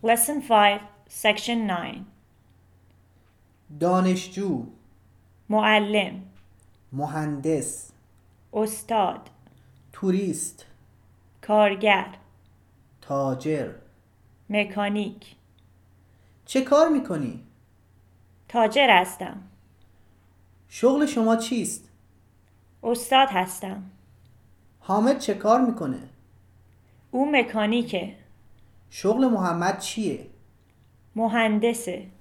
Lesson 5, Section 9. دانشجو، معلم، مهندس، استاد، توریست، کارگر، تاجر. مکانیک. چه کار میکنی؟ تاجر هستم. شغل شما چیست؟ استاد هستم. حامد چه کار میکنه؟ او مکانیکه. شغل محمد چیه؟ مهندسه.